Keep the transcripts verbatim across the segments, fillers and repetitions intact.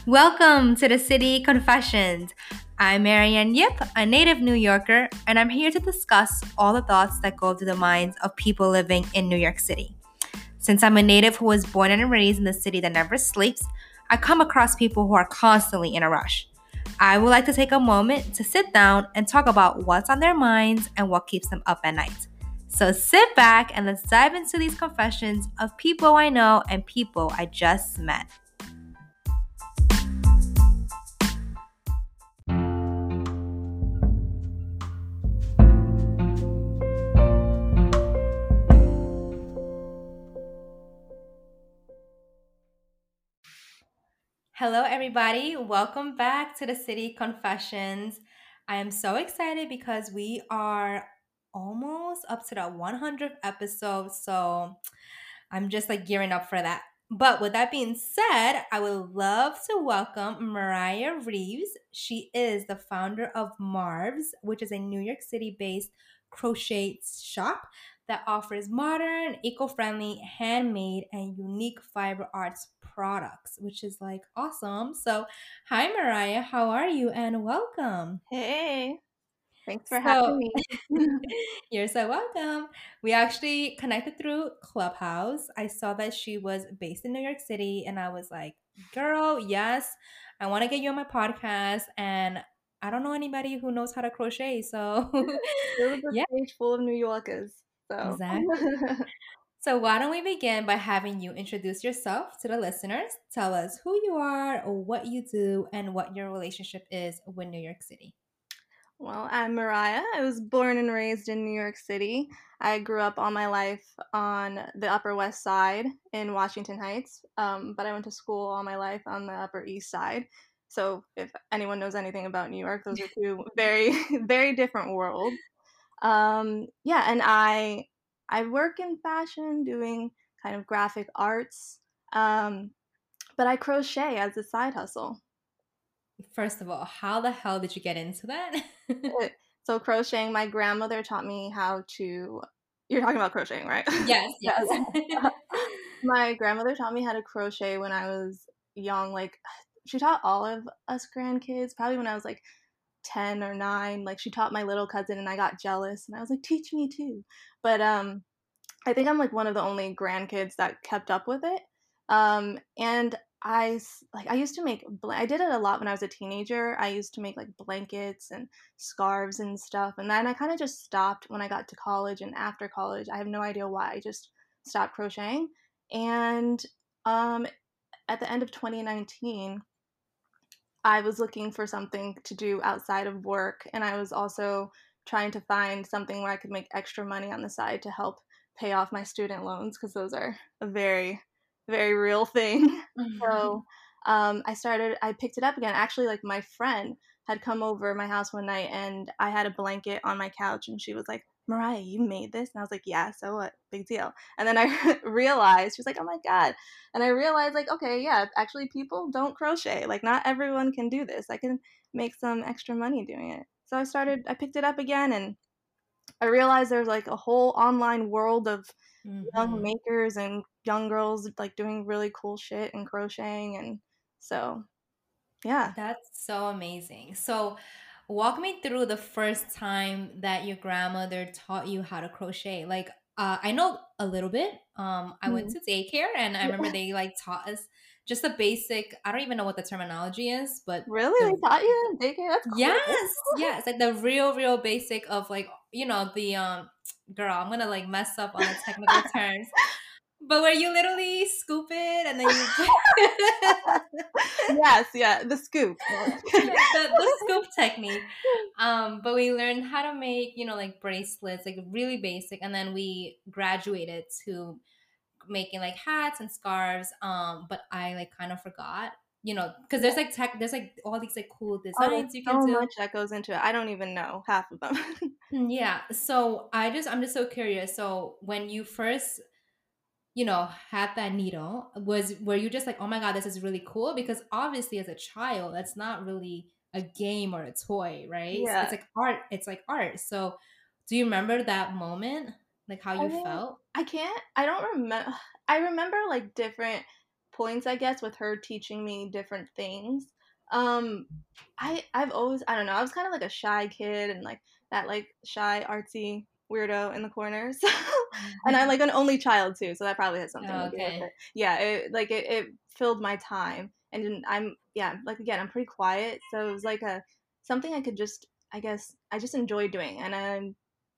Welcome to the City Confessions. I'm Marianne Yip, a native New Yorker, and I'm here to discuss all the thoughts that go through the minds of people living in New York City. Since I'm a native who was born and raised in the city that never sleeps, I come across people who are constantly in a rush. I would like to take a moment to sit down and talk about what's on their minds and what keeps them up at night. So sit back and let's dive into these confessions of people I know and people I just met. Hello, everybody. Welcome back to the City Confessions. I am so excited because we are almost up to the one hundredth episode. So I'm just like gearing up for that. But with that being said, I would love to welcome Mariah Reeves. She is the founder of Marv's, which is a New York City based crochet shop that offers modern, eco-friendly, handmade, and unique fiber arts products, which is like awesome. So, hi Mariah, how are you? And welcome. Hey, thanks for So, having me. you're so welcome. We actually connected through Clubhouse. I saw that she was based in New York City, and I was like, girl, yes, I want to get you on my podcast. And I don't know anybody who knows how to crochet. So, It was a yeah, stage full of New Yorkers, so exactly. So, why don't we begin by having you introduce yourself to the listeners? Tell us who you are, or what you do, and what your relationship is with New York City. well, I'm Mariah. I was born and raised in New York City. I grew up all my life on the Upper West Side in Washington Heights, um, but I went to school all my life on the Upper East Side. So, if anyone knows anything about New York, those are two very, very different worlds. Um, yeah, and I I work in fashion, doing kind of graphic arts. Um, But I crochet as a side hustle. First of all, how the hell did you get into that? Uh, So crocheting, my grandmother taught me how to You're talking about crocheting, right? Yes, Yeah, yes. yeah. My grandmother taught me how to crochet when I was young, like, she taught all of us grandkids probably when I was, like, ten or nine, like, she taught my little cousin, and I got jealous, and I was like, "Teach me too." But, um, I think I'm, like, one of the only grandkids that kept up with it, um, and I s like, I used to make bl I did it a lot when I was a teenager. I used to make, like, blankets and scarves and stuff, and then I kinda just stopped when I got to college, and after college, I have no idea why, I just stopped crocheting, and, um, at the end of twenty nineteen, I was looking for something to do outside of work, and I was also trying to find something where I could make extra money on the side to help pay off my student loans because those are a very, very real thing. So um, I started, I picked it up again. Actually, like my friend had come over my house one night and I had a blanket on my couch and she was like, Mariah, you made this? And I was like, yeah, so what? Big deal. And then I realized, she was like, oh my God. And I realized, like, okay, yeah, actually, people don't crochet. Like, not everyone can do this. I can make some extra money doing it. So I started, I picked it up again and I realized there's like a whole online world of young Mhm. makers and young girls like doing really cool shit and crocheting. And so, yeah. That's so amazing. So, walk me through the first time that your grandmother taught you how to crochet. Like, uh, I know a little bit. Um, I went Mhm. to daycare, and I remember they like taught us just the basic. I don't even know what the terminology is, but Really? the They taught you in daycare? That's cool. yes, yes, like the real, real basic of like you know the um. Girl, I'm gonna like mess up on the technical terms, but where you literally scoop it and then you Yes, yeah, the scoop. the the scoop technique. Um, but we learned how to make, you know, like bracelets, like really basic, and then we graduated to making like hats and scarves. Um, but I like kind of forgot, you know, because there's like tech, there's like all these like cool Oh, there's designs you can so do. much that goes into it. I don't even know half of them. Mm, yeah. So I just I'm just so curious. So when you first you know, had that needle, was were you just like, oh my God, this is really cool? Because obviously as a child, that's not really a game or a toy, right? It's Yeah. like art, it's like art. So do you remember that moment? Like how I you mean, felt? I can't I don't remember I remember, like, different points, I guess, with her teaching me different things. Um, I I've always I don't know, I was kind of like a shy kid and like that like shy artsy weirdo in the corner. So and I'm like an only child too, so that probably has something Oh, to do with okay. it. Yeah, it like it, it filled my time. And then I'm yeah, like again, I'm pretty quiet, so it was like a something I could just I guess I just enjoy doing. And I'm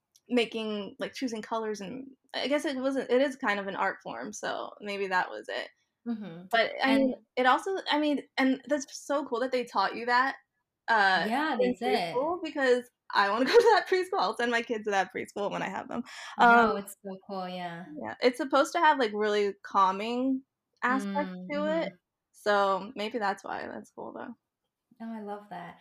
making like choosing colors, and I guess it wasn't it is kind of an art form, so maybe that was it. Hmm. But I mean, And it also I mean, and that's so cool that they taught you that uh yeah, they in did. preschool because I want to go to that preschool. I'll send my kids to that preschool when I have them. Um, No, it's so cool. Yeah. yeah, it's supposed to have like really calming aspects to it, Mm-hmm. so maybe that's why. That's cool though. Oh, I love that.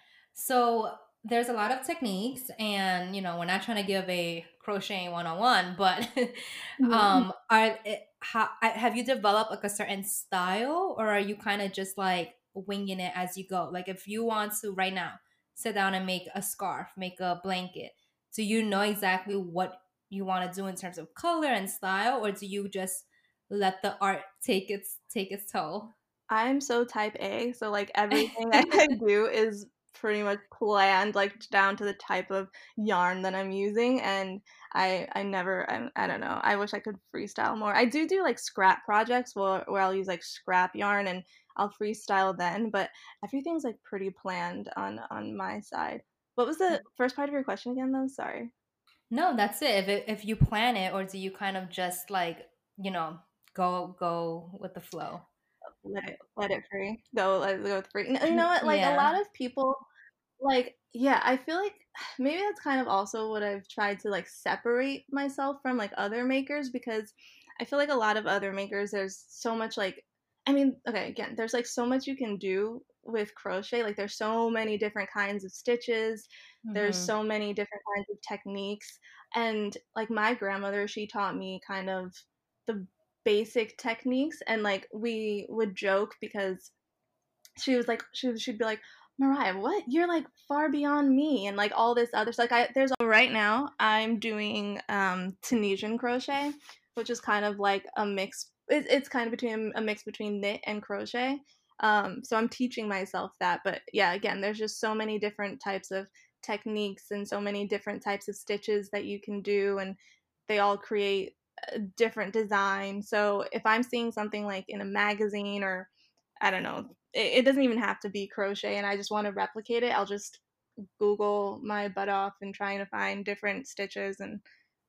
So there's a lot of techniques, and you know, we're not trying to give a crocheting one on one, but Mhm. um, are it, how, I- have you developed like a certain style, or are you kind of just like winging it as you go? Like, if you want to right now sit down and make a scarf, make a blanket, do you know exactly what you want to do in terms of color and style, or do you just let the art take its take its toll? I'm so type A, so, like, everything I do is pretty much planned, like, down to the type of yarn that I'm using, and I I never I I don't know, I wish I could freestyle more. I do do, like, scrap projects where where I'll use, like, scrap yarn and I'll freestyle then, but everything's, like, pretty planned on on my side. What was the first part of your question again, though? Sorry. No, that's it. If it, if you plan it, or do you kind of just like, you know, go go with the flow? Let it let it free. Go let it go with free. You know what? Like, a Yeah. lot of people like, yeah, I feel like maybe that's kind of also what I've tried to like separate myself from like other makers because I feel like a lot of other makers, there's so much like, I mean, okay, again, there's like so much you can do with crochet. Like, there's so many different kinds of stitches, there's Hmm. so many different kinds of techniques. And like, my grandmother, she taught me kind of the basic techniques, and like, we would joke because she was like she she'd be like, "Mariah, what? You're like far beyond me," and like all this other stuff. Like, I there's right now I'm doing um Tunisian crochet, which is kind of like a mix. It's it's kind of between a mix between knit and crochet. Um, so I'm teaching myself that. But yeah, again, there's just so many different types of techniques and so many different types of stitches that you can do, and they all create a different design. So if I'm seeing something like in a magazine, or I don't know, it, it doesn't even have to be crochet and I just want to replicate it, I'll just Google my butt off and trying to find different stitches and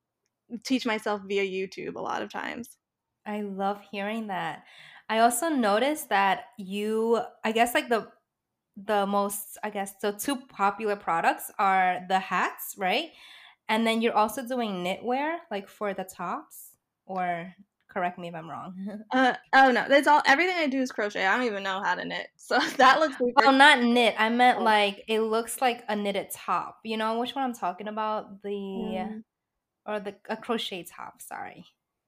teach myself via YouTube a lot of times. I love hearing that. I also noticed that you, I guess like the the most, I guess the two popular products are the hats, right? And then you're also doing knitwear like for the tops, or correct me if I'm wrong. Uh oh no, that's all. Everything I do is crochet. I don't even know how to knit, so that looks super Oh, not knit. I meant cool. like it looks like a knitted top. You know which one I'm talking about? The Mm, or the a crochet top, sorry.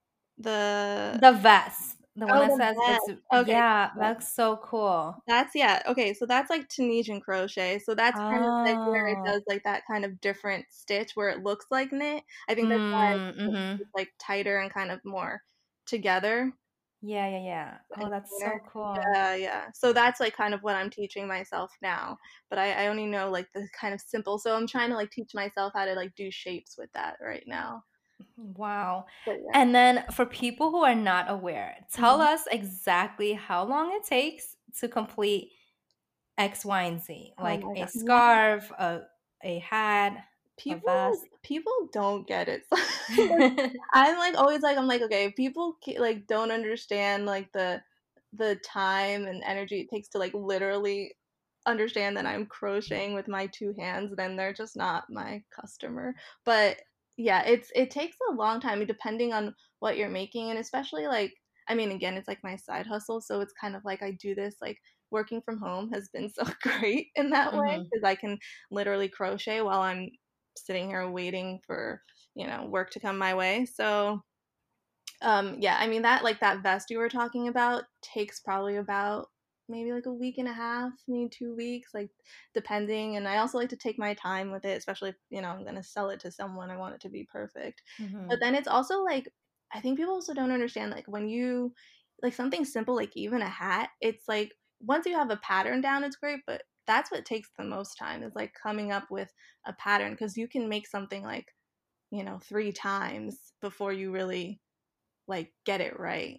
the The vest. The one oh that the says it's vest. Okay, yeah, that's so cool. that's yeah. Okay, so that's like Tunisian crochet. So that's kind of like where it Oh. does like that kind of different stitch where it looks like knit. I think that's why Mm, it's mhm. like tighter and kind of more together Yeah, yeah, yeah. Oh, and that's cleaner. so cool. Yeah, yeah. So that's like kind of what I'm teaching myself now. But I, I only know like the kind of simple. So I'm trying to like teach myself how to like do shapes with that right now. Wow. But yeah. And then for people who are not aware, tell Mhm. us exactly how long it takes to complete X, Y, and Z, Oh like my a god. Yeah. scarf, a a hat, a People vest. people don't get it. Like, I'm like always like I'm like okay, if people ca- like don't understand like the the time and energy it takes to like literally understand that I'm crocheting with my two hands, then they're just not my customer. But yeah, it's it takes a long time depending on what you're making, and especially like I mean again, it's like my side hustle, so it's kind of like I do this like working from home has been so great in that way Mhm. because I can literally crochet while I'm sitting here waiting for, you know, work to come my way. So, um, yeah, I mean that like that vest you were talking about takes probably about maybe like a week and a half, maybe two weeks, like depending. And I also like to take my time with it, especially if, you know, I'm gonna sell it to someone. I want it to be perfect. But Mhm. then it's also like I think people also don't understand like when you like something simple, like even a hat, it's like once you have a pattern down, it's great, but that's what takes the most time is like coming up with a pattern because you can make something like, you know, three times before you really like get it right.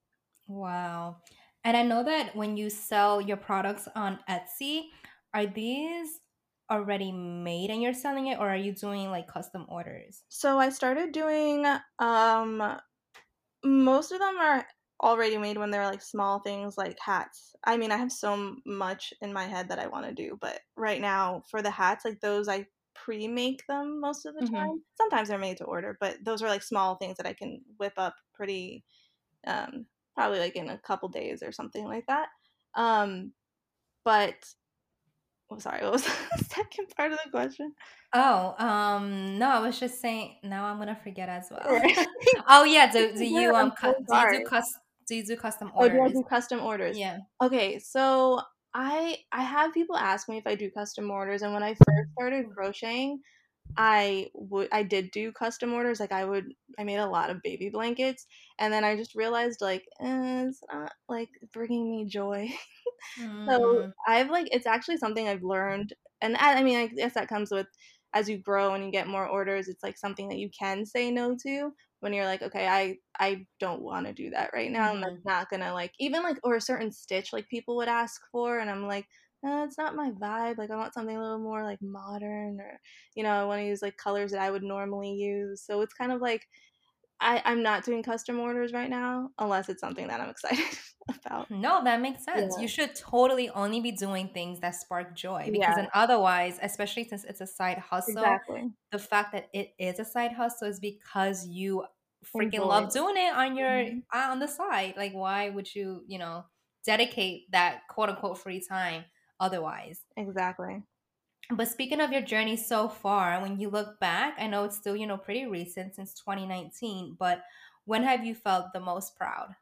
Wow. And I know that when you sell your products on Etsy, are these already made and you're selling it, or are you doing like custom orders? So I started doing um most of them are already made when they're like small things like hats. I mean, I have so m- much in my head that I want to do, but right now for the hats, like those I pre-make them most of the Mm-hmm. time. Sometimes they're made to order, but those are like small things that I can whip up pretty um probably like in a couple days or something like that. Um but oh, sorry, what was the second part of the question? Oh, um, no, I was just saying. Now I'm gonna forget as well. Right. Oh yeah, do do Good, you I'm um so cu- do you do sorry. cus do you do custom Oh, do I orders? do custom orders? Yeah. Okay, so I I have people ask me if I do custom orders, and when I first started crocheting, I would I did do custom orders. Like I would I made a lot of baby blankets, and then I just realized like eh, it's not like bringing me joy. So Mm, I've like it's actually something I've learned, and I, I mean I guess that comes with as you grow and you get more orders. It's like something that you can say no to when you're like, okay, I I don't want to do that right now, and mm-hmm. that's not gonna like even like or a certain stitch like people would ask for, and I'm like. Uh, it's not my vibe. Like I want something a little more like modern, or you know, I want to use like colors that I would normally use. So it's kind of like I, I'm not doing custom orders right now unless it's something that I'm excited about. No, that makes sense. Yeah, You should totally only be doing things that spark joy because yeah, then otherwise, especially since it's a side hustle, exactly. the fact that it is a side hustle is because you freaking Enjoy love it. doing it on your Mhm. on the side. Like why would you, you know, dedicate that quote unquote free time otherwise? Exactly. But speaking of your journey so far, when you look back, I know it's still, you know, pretty recent since twenty nineteen, but when have you felt the most proud?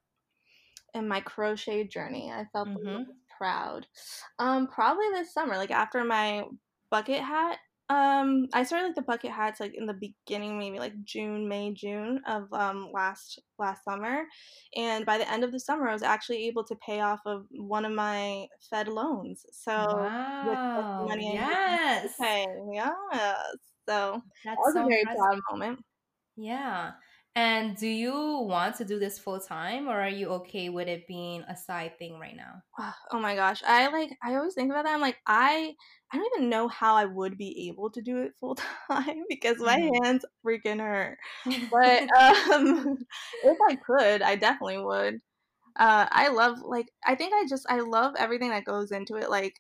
In my crochet journey, I felt the Mm-hmm. most proud. Um, probably this summer, like after my bucket hat. Um, I started like the bucket hats like in the beginning, maybe like June, May, June of um last last summer, and by the end of the summer, I was actually able to pay off of one of my Fed loans. So with just the Wow. money I made from Yes. crochet, yes. So that That's was a so very impressive. proud moment. Yeah. And do you want to do this full time or are you okay with it being a side thing right now? Oh my gosh. I like I always think about that. I'm like, I I don't even know how I would be able to do it full time because my Hmm. hands freaking hurt. But um if I could, I definitely would. Uh I love like I think I just I love everything that goes into it. Like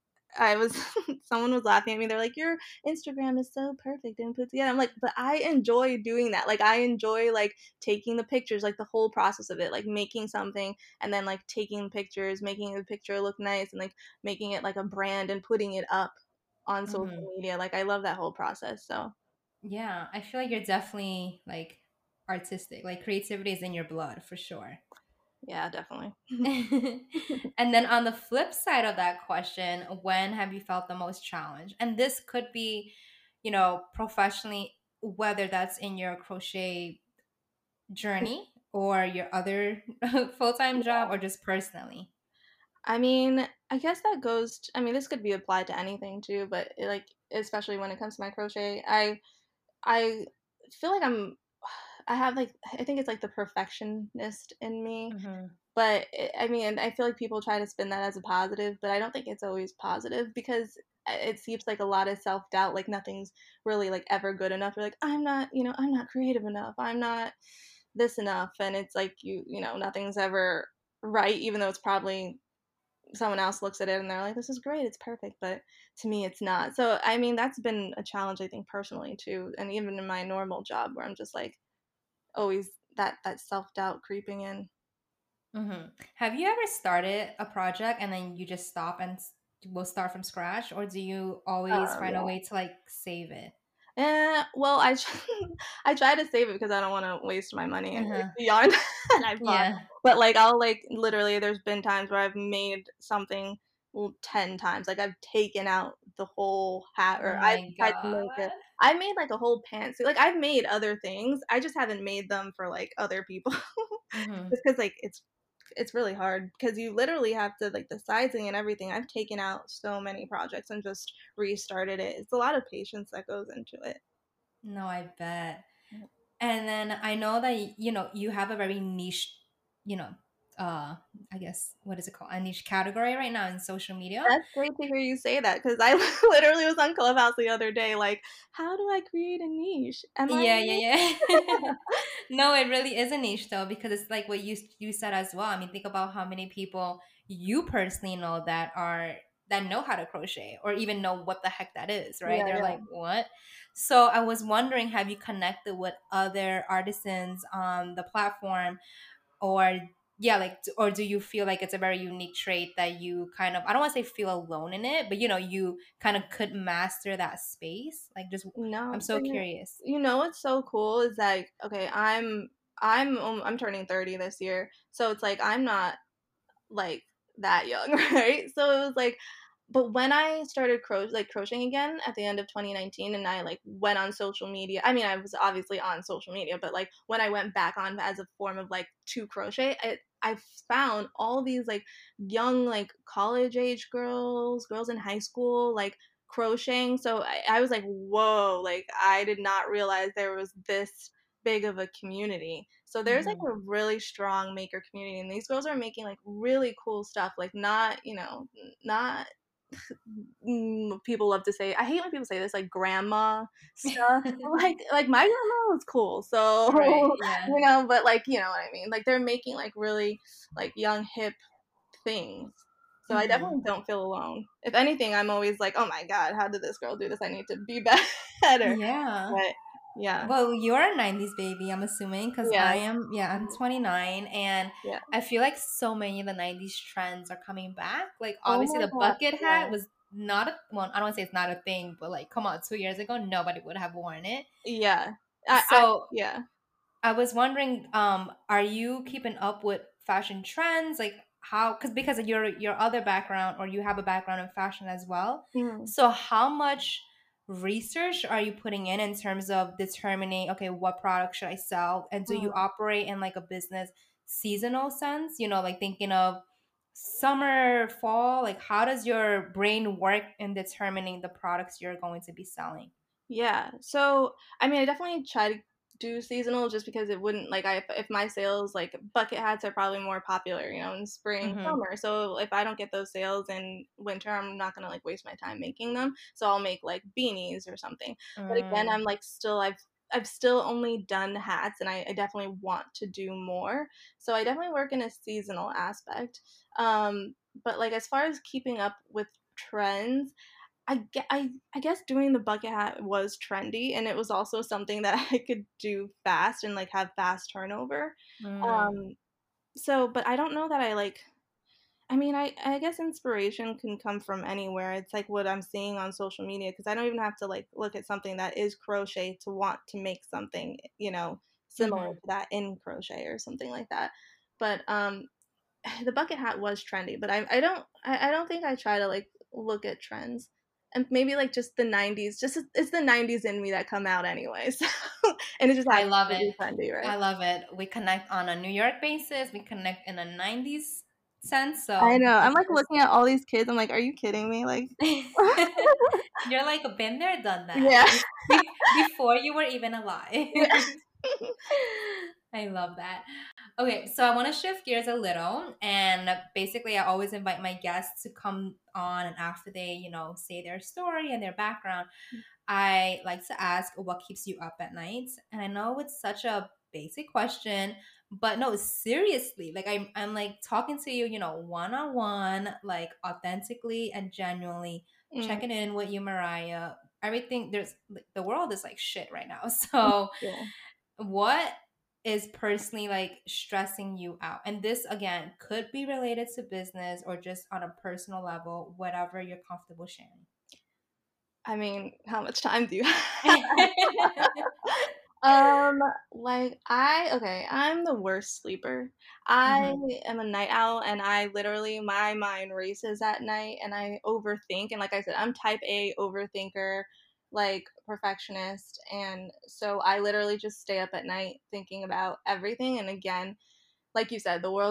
I was someone was laughing at me. They're like, "Your Instagram is so perfect and put together." I'm like, "But I enjoy doing that. Like I enjoy like taking the pictures, like the whole process of it, like making something and then like taking pictures, making the picture look nice and like making it like a brand and putting it up on social Hmm. media. Like I love that whole process." So, Yeah, I feel like you're definitely like artistic. Like creativity is in your blood for sure. yeah, definitely. And then on the flip side of that question, when have you felt the most challenged? And this could be, you know, professionally, whether that's in your crochet journey or your other full-time job or just personally. I mean, I guess that goes t I mean, this could be applied to anything too, but it, like especially when it comes to my crochet, I I feel like I'm I have like I think it's like the perfectionist in me, Hmm. but it, I mean, I feel like people try to spin that as a positive, but I don't think it's always positive because uh, it seems like a lot of self-doubt, like nothing's really like ever good enough. You're like, I'm not, you know, I'm not creative enough. I'm not this enough, and it's like you, you know, nothing's ever right, even though it's probably someone else looks at it and they're like, this is great, it's perfect, but to me, it's not. So, I mean, that's been a challenge, I think, personally too, and even in my normal job where I'm just like always that that self doubt creeping in. Hmm. Have you ever started a project and then you just stop and s- will start from scratch, or do you always Oh find a yeah. way to like save it? Eh, well, I tr I try to save it because I don't wanna waste my money and like Uh-huh. the yarn that I bought. Yeah. But, like, I'll, like literally, there's been times where I've made something, well, ten times. Like, I've taken out the whole hat Oh or I've my tried to make God. it I made, like, a whole pantsuit. Like, I've made other things. I just haven't made them for, like, other people. Hmm. Just 'cause, like, it's it's really hard because you literally have to, like, the sizing and everything. I've taken out so many projects and just restarted it. It's a lot of patience that goes into it. No, I bet. And then I know that you know you have a very niche, you know, uh, I guess what is it called? A niche category right now in social media. That's great to hear you say that because I literally was on Clubhouse the other day, like, "How do I create a niche? Am I" Yeah, yeah, yeah. No, it really is a niche though, because it's like what you you said as well. I mean, think about how many people you personally know that are that know how to crochet or even know what the heck that is, right? Yeah, They're yeah. like, what? So I was wondering, have you connected with other artisans on the platform, or yeah, like, d- or do you feel like it's a very unique trait that you kind of, I don't want to say feel alone in it, but you know, you kind of could master that space? Like, just, I'm No, so but you curious. you know what's so cool is, like, okay, I'm I'm, um, I'm turning thirty this year, so it's like I'm not, like, that young, right? So it was like, but when I started cro like, crocheting again at the end of twenty nineteen and I, like, went on social media, I mean, I was obviously on social media, but, like, when I went back on as a form of, like, to crochet, it I found all these, like, young, like, college-age girls, girls in high school, like, crocheting, so I I was like, "Whoa," like, I did not realize there was this big of a community. So there's, like, Hmm. a really strong maker community, and these girls are making, like, really cool stuff, like, not, you know, n not mm, people love to say, I hate when people say this, like, grandma stuff. Like like, my grandma was cool, so, Right. Yeah. you know, but, like, you know what I mean? Like, they're making, like, really, like, young, hip things. So I Hmm. definitely don't feel alone. If anything, I'm always like, "Oh my god, how did this girl do this? I need to be better." Yeah. But yeah. Well, you're a nineties baby, I'm assuming, because Yeah. I am, yeah, I'm twenty-nine, and Yeah. I feel like so many of the nineties trends are coming back. Like, Oh obviously, my the god, bucket yeah. hat was not a, well, I don't want to say it's not a thing, but like, come on, two years ago, nobody would have worn it. Yeah. I I So yeah. I was wondering, um, are you keeping up with fashion trends? Like how, because because of your your other background, or you have a background in fashion as well. Mhm. So how much research are you putting in in terms of determining, okay, what product should I sell? And do you Mhm. operate in like a business seasonal sense? You know, like thinking of summer, fall, like how does your brain work in determining the products you're going to be selling? Yeah. So, I mean, I definitely try to do seasonal just because it wouldn't like I if my sales like bucket hats are probably more popular, you know, in spring, Mm-hmm. summer. So if I don't get those sales in winter, I'm not gonna like waste my time making them. So I'll make like beanies or something. But again, Mm, I'm like still I've I've still only done hats and I, I definitely want to do more. So I definitely work in a seasonal aspect. Um, but like as far as keeping up with trends, I gue I I guess doing the bucket hat was trendy, and it was also something that I could do fast and, like, have fast turnover. mm, Um, so but I don't know that I, like I mean, I I guess inspiration can come from anywhere. It's like what I'm seeing on social media because I don't even have to, like, look at something that is crochet to want to make something, you know, similar mm-hmm. to that in crochet or something like that. But, um, the bucket hat was trendy, but I I don't I, I don't think I try to like look at trends. And maybe like just the nineties, just it's the nineties in me that come out anyway. So and it just I happens love to it. be trendy, right? I love it. We connect on a New York basis. We connect in a nineties sense. I So know. I'm it's like just, looking at all these kids. I'm like, are you kidding me? Like, you're like, been there, done that. yeah. Be- be- before you were even alive. Yeah. I love that. Okay, so I want to shift gears a little, and basically, I always invite my guests to come on, and after they, you know, say their story and their background, I like to ask what keeps you up at night. And I know it's such a basic question, but no, seriously, like I'm, I'm like talking to you, you know, one on one, like authentically and genuinely Mm, checking in with you, Mariah. Everything there's like, the world is like shit right now. So yeah. what is personally like stressing you out? And this again could be related to business or just on a personal level, whatever you're comfortable sharing. I mean, how much time do you have? Um, like I okay, I'm the worst sleeper. I Hmm. am a night owl and I literally my mind races at night and I overthink and like I said, I'm type A overthinker, like perfectionist and so I literally just stay up at night thinking about everything and again, like you said, the world is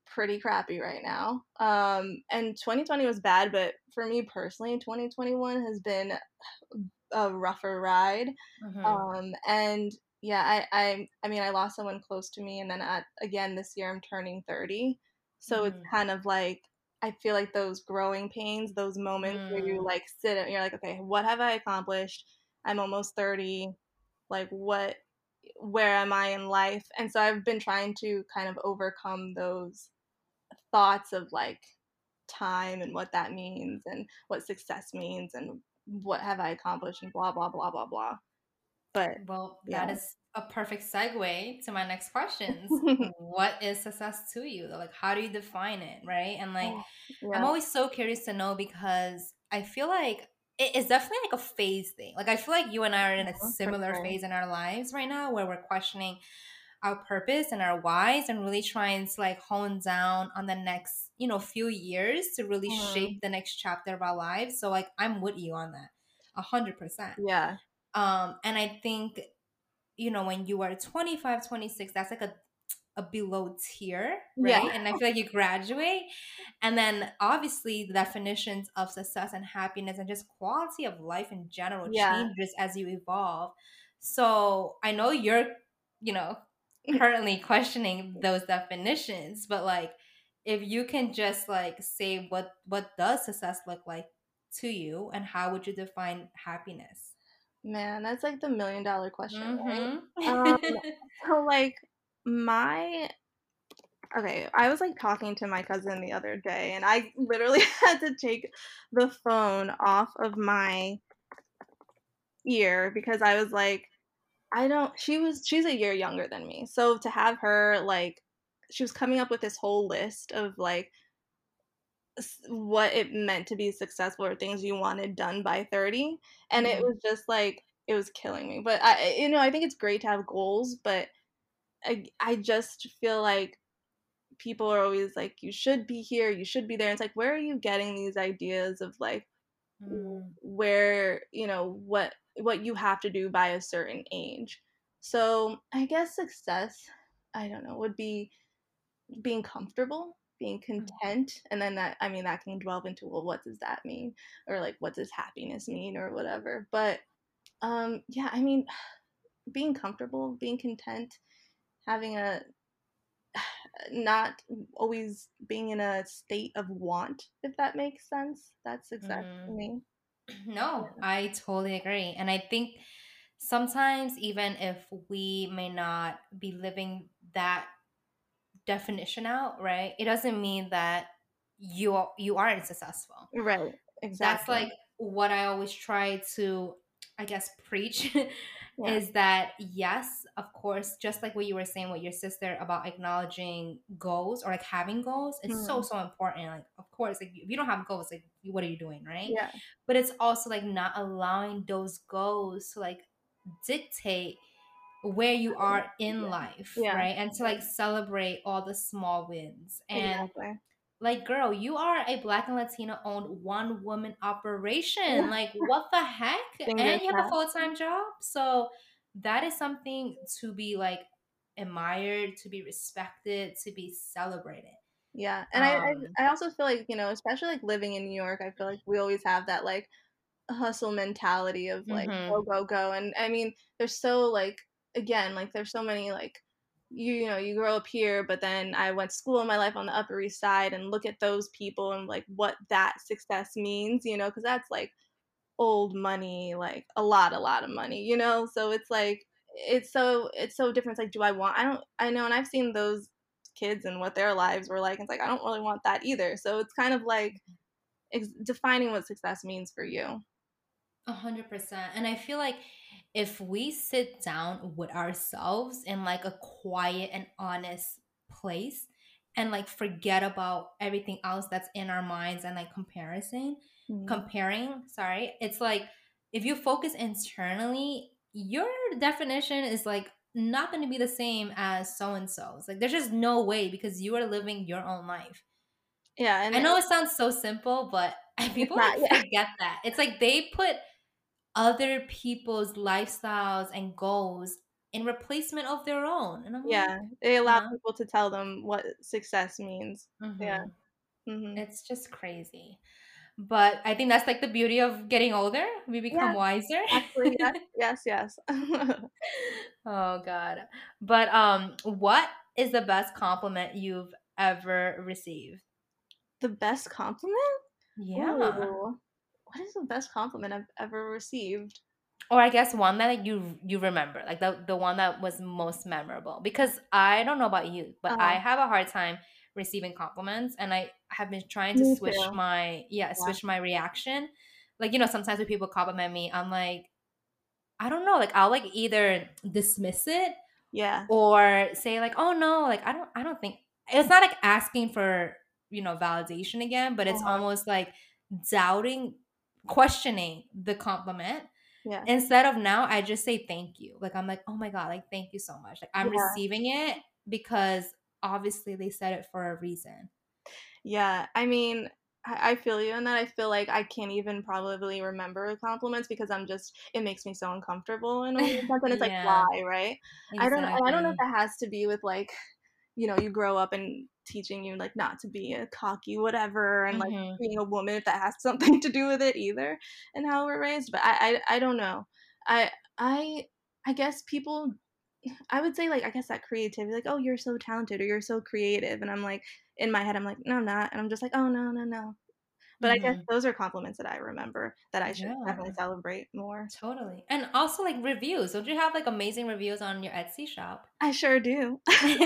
pretty crappy right now. Um, and twenty twenty was bad, but for me personally, twenty twenty-one has been a rougher ride. Mm-hmm. Um, and yeah, I, I I mean I lost someone close to me, and then at, again this year I'm turning thirty. So it's Mm-hmm. kind of like I feel like those growing pains, those moments where you Mm. like sit and you're like, okay, what have I accomplished? I'm almost thirty. Like what where am I in life? And so I've been trying to kind of overcome those thoughts of like time and what that means and what success means and what have I accomplished and blah blah blah blah blah. But Well, yeah. that is a perfect segue to my next questions. What is success to you? Like, how do you define it, right? And like, I'm Yeah. always so curious to know because I feel like it is definitely like a phase thing. Like, I feel like you and I are in a Mhm, for similar sure. phase in our lives right now where we're questioning our purpose and our whys and really trying to like hone down on the next, you know, few years to really shape Mhm. the next chapter of our lives. So, like, I'm with you on that, a hundred percent. Yeah. Um, and I think, you know, when you are twenty-five, twenty-six, that's like a a below tier, Yeah. right? And I feel like you graduate. And then obviously the definitions of success and happiness and just quality of life in general Yeah. changes as you evolve. So I know you're, you know, currently questioning those definitions, but like if you can just like say what what does success look like to you and how would you define happiness? Man, that's like the million dollar question, Mhm. right? Um, so like my okay, I was like talking to my cousin the other day and I literally had to take the phone off of my ear because I was like, I don't she was she's a year younger than me. So to have her like she was coming up with this whole list of like s- what it meant to be successful or things you wanted done by thirty, and it Mhm. was just like it was killing me. But I you know, I think it's great to have goals, but I I just feel like people are always like you should be here, you should be there. It's like where are you getting these ideas of like w- Mm. where, you know, what what you have to do by a certain age. So, I guess success, I don't know, would be being comfortable, being content, and then that I mean that can delve into well what does that mean or like what does happiness mean or whatever. But um yeah, I mean being comfortable, being content, having a not always being in a state of want, if that makes sense. That's success to Mhm. me. No, I totally agree. And I think sometimes, even if we may not be living that definition out, right, it doesn't mean that you are, you aren't successful. Right, That's exactly. like what I always try to, I guess, preach Yeah. is that yes, of course, just like what you were saying with your sister about acknowledging goals or like having goals, it's so, Mhm. so important. Like, of course, like if you don't have goals, like what are you doing, right? Yeah. But it's also like not allowing those goals to like dictate where you are in Yeah. life, Yeah. right? And to like celebrate all the small wins. And Exactly. like, girl, you are a Black and Latina owned one woman operation. Like, what the heck? Finger And you have a snap. full time job. So, that is something to be like admired, to be respected, to be celebrated. Yeah. And I, I Um, I also feel like, you know, especially like living in New York, I feel like we always have that like hustle mentality of like go mhm. go go. And I mean there's so like again like there's so many like you you know you grow up here but then I went to school in my life on the Upper East Side and look at those people and like what that success means, you know, because that's like old money, like a lot a lot of money, you know, so it's like it's so it's so different. It's like do I want I don't I know and I've seen those kids and what their lives were like. It's like I don't really want that either, so it's kind of like ex- defining what success means for you. A hundred percent. And I feel like if we sit down with ourselves in like a quiet and honest place and like forget about everything else that's in our minds and like comparison, Mhm. comparing, sorry, it's like if you focus internally, your definition is like not going to be the same as so and so's. Like there's just no way because you are living your own life. Yeah, I and know it sounds so simple, but it's people not like yeah. forget that. It's like they put other people's lifestyles and goals in replacement of their own. And I'm like, Yeah, they allow huh? people to tell them what success means. Yeah. Mm-hmm. Mhm. It's just crazy. But I think that's like the beauty of getting older. We become Yeah, wiser. actually, yes, yes, yes. Oh God. But um, what is the best compliment you've ever received? The best compliment? Yeah. Ooh, what is the best compliment I've ever received? Or I guess one that you you remember, like the the one that was most memorable. Because I don't know about you, but I Uh, have a hard time receiving compliments, and I have been trying to Me switch too. my yeah Yeah. switch my reaction. Like you know, sometimes when people compliment me, I'm like, I don't know, like I'll like either dismiss it Yeah. or say like, oh no, like I don't I don't think it's not like asking for you know validation again, but it's Uh-huh. almost like doubting, questioning the compliment. Yeah. Instead of now, I just say thank you. Like I'm like, oh my God, like thank you so much. Like I'm Yeah. receiving it because obviously they said it for a reason. Yeah. I mean, I, I feel you in that. I feel like I can't even probably remember compliments because I'm just it makes me so uncomfortable in a weird sense. And it's like, Yeah, why, right? I don't and I don't know if exactly. that has to be with like, you know, you grow up and teaching you like not to be a cocky whatever and like Hmm. being a woman if that has something to do with it either and how we're raised. But I I, I don't know. I I I guess people I would say, like, I guess that creativity, like, "Oh, you're so talented," or "You're so creative," and I'm like in my head, I'm like, "No, I'm not," and I'm just like, "Oh, no, no, no." But I guess Hmm. those are compliments that I remember that I should definitely Yeah, celebrate more. totally. And also like reviews. Don't you have like amazing reviews on your Etsy shop? I sure do.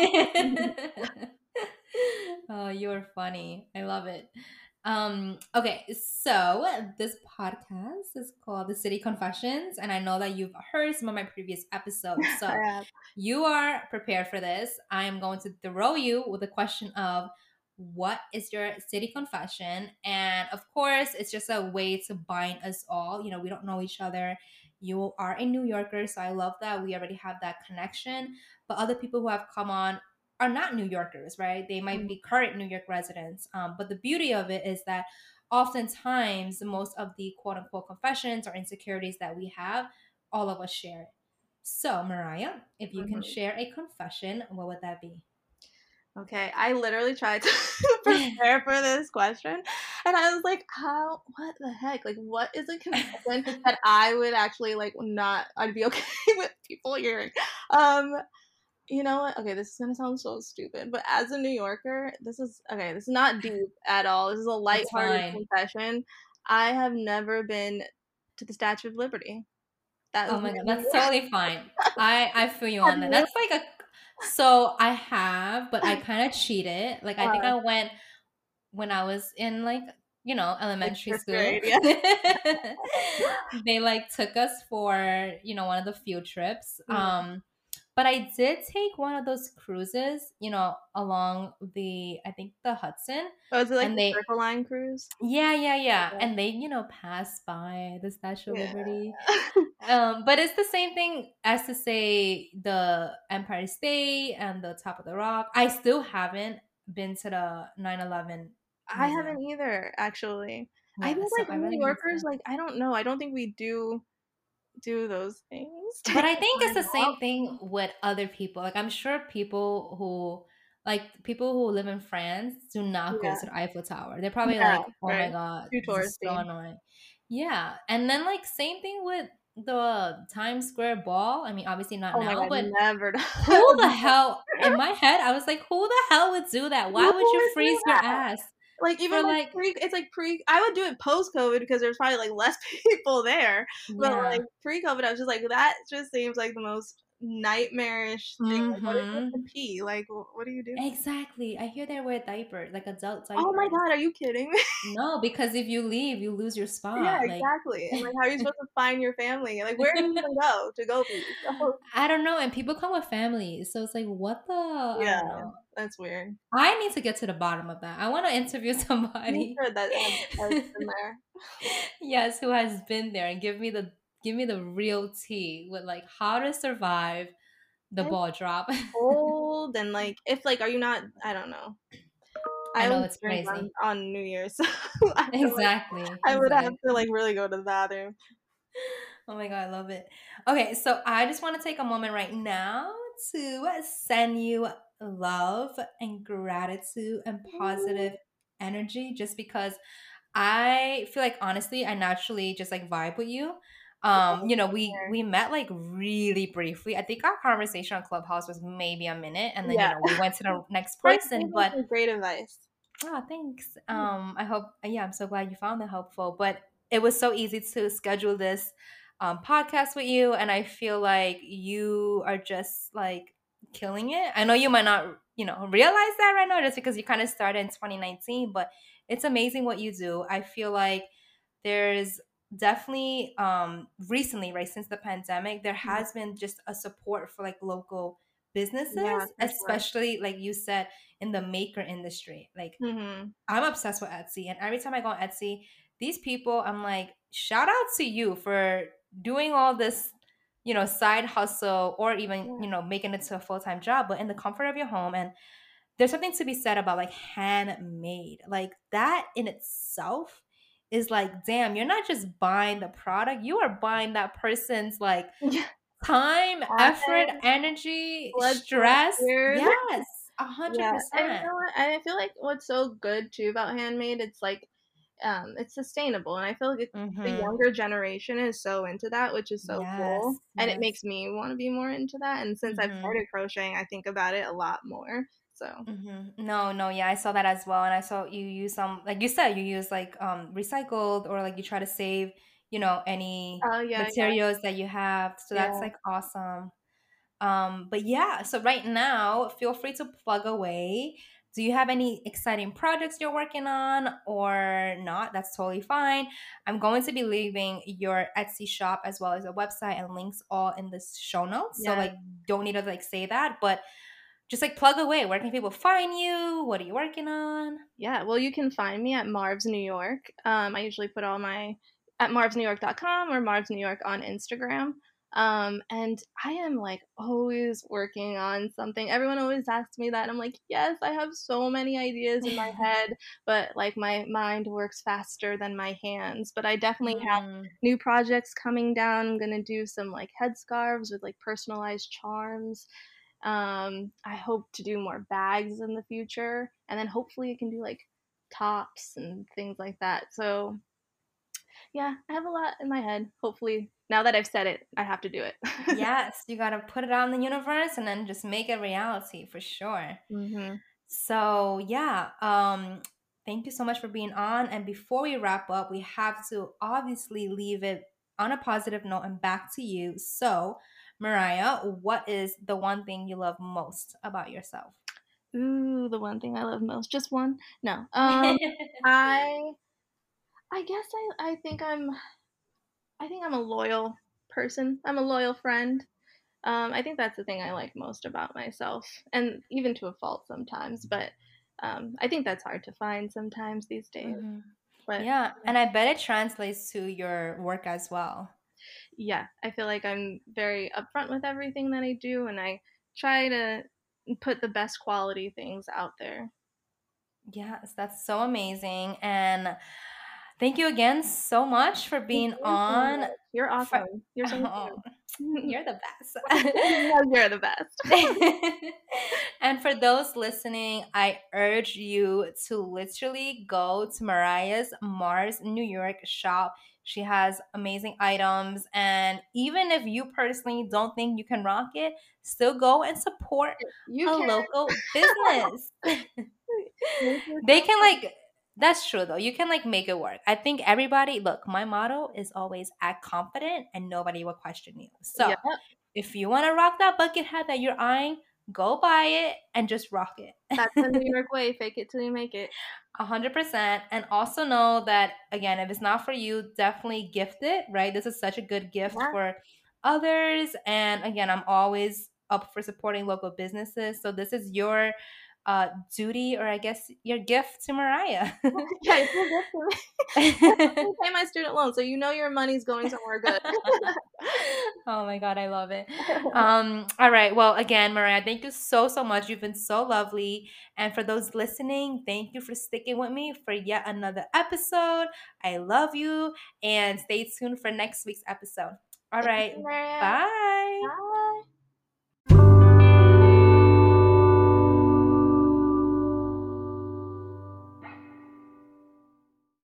Oh, you're funny. I love it. Um, okay, so this podcast is called The City Confessions, and I know that you've heard some of my previous episodes. I So have. you are prepared for this. I am going to throw you with a question of what is your city confession? And of course, it's just a way to bind us all. You know, we don't know each other. You are a New Yorker, so I love that we already have that connection. But other people who have come on are not New Yorkers, right? They might Mhm, be current New York residents. Um, but the beauty of it is that oftentimes, most of the quote unquote confessions or insecurities that we have, all of us share it. So, Mariah, if you can mhm. share a confession, what would that be? Okay, I literally tried to prepare for this question, and I was like, "How what the heck? Like, what is a confession that I would actually, like, not I'd be okay with people hearing?" Um You know what? Okay, this is gonna sound so stupid, but as a New Yorker, this is okay, this is not deep at all. This is a It's lighthearted fine. confession. I have never been to the Statue of Liberty. That Oh was my my god, New that's York. totally fine. I I feel you Have on that. you? That's like a so I have, but I kind of cheated. Like I think Uh, I went when I was in like, you know, like elementary fifth school. grade, yeah. They like took us for, you know, one of the field trips. Mm. Um but I did take one of those cruises, you know, along the I think the Hudson, Oh, is it like and the they Circle Line cruise? yeah, yeah, yeah. Yeah. And they, you know, pass by the Statue of Yeah. Liberty. Um, but it's the same thing as to say the Empire State and the Top of the Rock. I still haven't been to the nine eleven I museum. haven't either, actually. I Yeah, think, so like, I New really need Yorkers, to. like, I don't know, I don't think we do do those things. But Take I the think it's time the out. same thing with other people. Like I'm sure people who like people who live in France do not go Yeah. to the Eiffel Tower. They're probably Yeah, like, "Oh my right. god, Too this is so touristy. annoying." Yeah. And then like same thing with the Times Square Ball. I mean, obviously not Oh my now, god, but never. I who would the never. hell in my head, I was like, "Who the hell would do that? Who Why would you would do freeze your that? ass Like, even, for like, like pre it's, like, pre I would do it post-COVID because there's probably, like, less people there, but, like, yeah. pre-COVID, I was just like, that just seems like the most nightmarish thing, like, what if you have to Mhm. pee? Like, wh what are you doing? Exactly. I hear they wear diapers, like adult Oh my diapers. god, are you kidding me? No, because if you leave, you lose your Yeah, spot. Like, exactly, and, like, how are you supposed to find your family? Like, where do you even go to go pee? So I don't know. And people come with families. So it's like, what the? I yeah, don't know. that's weird. I need to get to the bottom of that. I want to interview You somebody, should that has has been there. yes, who has been there and give me the give me the real tea with like how to survive the It's ball drop. cold and, like, if, like, are you not I don't know. I I know always it's drink on crazy. on New Year's, so I feel like Exactly. I would have to, Exactly. like, really go to the bathroom. Oh my God, I love it. Okay, so I just want to take a moment right now to send you love and gratitude and Ooh, positive energy just because I feel like honestly I naturally just like vibe with you. Um, you know, we we met like really briefly. I think our conversation on Clubhouse was maybe a minute and then you yeah. know, we went to the next Like, you person, gave me but some great advice. oh, thanks. Um, I hope, yeah, I'm so glad you found it helpful. But it was so easy to schedule this um, podcast with you. And I feel like you are just like killing it. I know you might not, you know, realize that right now just because you kind of started in twenty nineteen, but it's amazing what you do. I feel like there's definitely um recently, right, since the pandemic, there Mhm. has been just a support for like local businesses, Yeah, for sure. especially like you said in the maker industry. Like Mhm. I'm obsessed with Etsy, and every time I go on Etsy, these people, I'm like, shout out to you for doing all this, you know, side hustle or even, Yeah. you know, making it to a full time job, but in the comfort of your home. And there's something to be said about like handmade, like that in itself is like, damn, you're not just buying the product, you are buying that person's like Yeah. time, effort, Time, energy, blood, sweat, stress. tears. Yes, a hundred Yeah, and you percent. know what? And I feel like what's so good too about handmade, it's like, um, it's sustainable, and I feel like it, the Mm-hmm. younger generation is so into that, which is so cool, Yes, and it yes. makes me want to be more into that. And since I've Mhm, started crocheting, I think about it a lot more. So, mhm. No, no, yeah, I saw that as well, and I saw you use some, like you said, you use like um recycled or like you try to save, you know, any oh yeah, yeah, materials that you have. So that's yeah, like awesome. Um, but yeah, so right now, feel free to plug away. Do you have any exciting projects you're working on or not? That's totally fine. I'm going to be leaving your Etsy shop as well as a website and links all in the show notes. So yeah. like don't need to like say that, but just like plug away. Where can people find you? What are you working on? Yeah, well, you can find me at Marv's New York. Um, I usually put all my at marvs new york dot com or Marv's New York on Instagram. Um, and I am like always working on something. Everyone always asks me that, and I'm like, yes, I have so many ideas in my head, but like my mind works faster than my hands. But I definitely have Mm, new projects coming down. I'm gonna do some like headscarves with like personalized charms. Um, I hope to do more bags in the future, and then hopefully I can do like tops and things like that. So yeah, I have a lot in my head. Hopefully, now that I've said it, I have to do it. yes, you gotta put it out in the universe and then just make it reality for sure. hmm So yeah, um, thank you so much for being on. And before we wrap up, we have to obviously leave it on a positive note and back to you. So, Mariah, what is the one thing you love most about yourself? Ooh, the one thing I love most. Just one? No. Um, I I guess I I think I'm I think I'm a loyal person. I'm a loyal friend. Um, I think that's the thing I like most about myself, and even to a fault sometimes. But um, I think that's hard to find sometimes these days. Mhm. But Yeah, and I bet it translates to your work as well. yeah, I feel like I'm very upfront with everything that I do, and I try to put the best quality things out there. Yes, that's so amazing. And thank you again so much for Thank being you so on. much. You're For, awesome. You're so oh, good. you're the best. No, you're the best. And for those listening, I urge you to literally go to Mariah's Mars New York shop. She has amazing items. And even if you personally don't think you can rock it, still go and support You a can. local business. Thank you They so can much. like that's true though. You can like make it work. I think everybody look, my motto is always act confident and nobody will question you. So Yep, if you want to rock that bucket hat that you're eyeing, go buy it and just rock it. that's the New York way. Fake it till you make it. A hundred percent. And also know that again, if it's not for you, definitely gift it, right? This is such a good gift Yeah. for others. And again, I'm always up for supporting local businesses. So this is your uh, duty, or I guess your gift to Mariah. Yeah, it's a gift for me. That's helping pay my student loan, so you know your money's going somewhere good. Oh my God, I love it. Um, all right. Well, again, Mariah, thank you so, so much. You've been so lovely. And for those listening, thank you for sticking with me for yet another episode. I love you. And stay tuned for next week's episode. All Thank right. you, Maria. Bye. Bye.